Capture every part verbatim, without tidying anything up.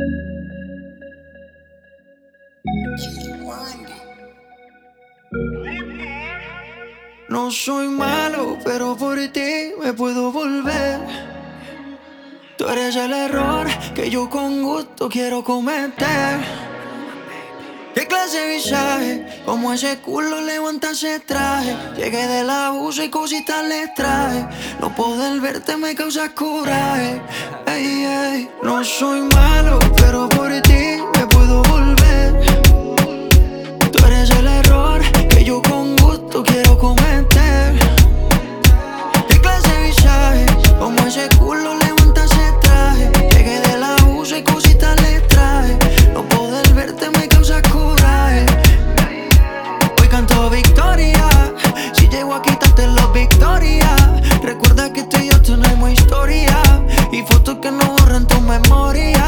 No soy malo, pero por ti me puedo volver. Tú eres el error que yo con gusto quiero cometer. ¿Qué clase de visaje? Como ese culo levanta ese traje. Llegué del abuso y cositas les traje. No poder verte me causa coraje. Ey, ey. No soy malo, pero por ti me puedo volver. Tú eres el error que yo con gusto quiero cometer. ¿Qué clase de visaje? Como ese culo levanta ese traje. Llegué del abuso y cositas les traje. No poder verte me causa coraje. Hoy canto victoria. Si llego a quitarte la victoria. Recuerda que tú y yo tenemos historia. Y fotos que no borran tu memoria.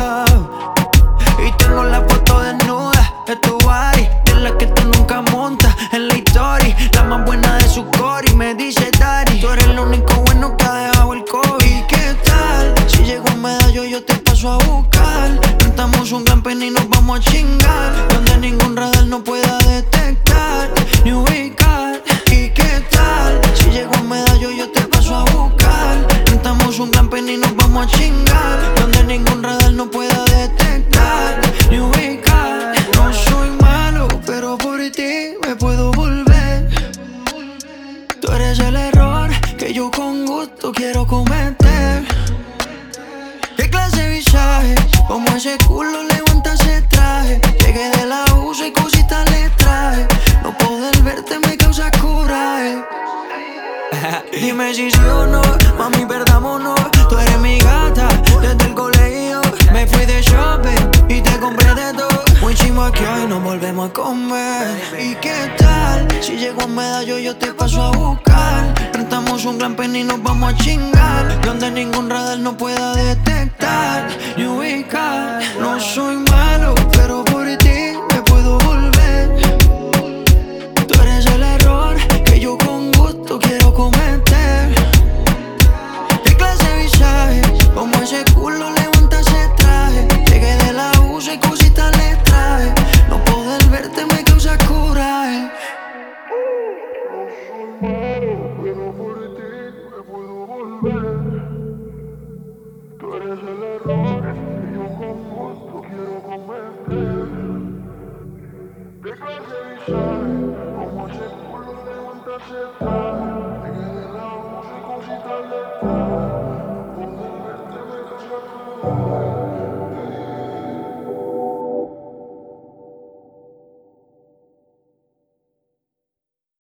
Y tengo la foto desnuda de tu body, de la que tú nunca montas en la historia. La más buena de su core y me dice daddy, tú eres lo único bueno que ha dejado el COVID. ¿Y qué tal? Si llego a medallo yo te paso a buscar. Rentamos un camping y nos vamos a chingar, donde ningún radar no pueda detectar ni ubicar. ¿Y qué tal? Si llego a medallo yo te paso a buscar. Rentamos un camping y nos vamos a chingar, donde ningún radar no pueda detectar ni ubicar. No soy malo, pero por ti me puedo volver. Tú eres el error que yo con gusto quiero cometer. ¿Qué clase de visaje? Como ese culo levanta ese traje. Llegué del abuso y cositas les traje. No poder verte me causa coraje. Dime si sí o no, mami, perdámonos. Tú eres mi gata desde el colegio. Me fui de shopping y te compré de todo. Muy chimo que hoy nos volvemos a comer. ¿Y qué tal? Si llego a medallo yo te paso a buscar. Rentamos un glamping y nos vamos a chingar, donde ningún radar no pueda detectar ni ubicar. No soy malo, pero por ti me puedo volver. Tú eres el error que yo con gusto quiero cometer. ¿Qué clase de visaje? Como ese culo levanta ese traje. Llegué del abuso y cositas les traje. No poder verte me causa coraje. Pero por ti me puedo volver. Tú eres el error que yo con gusto quiero cometer. ¿Qué clase de visaje? Como ese culo levanta ese traje.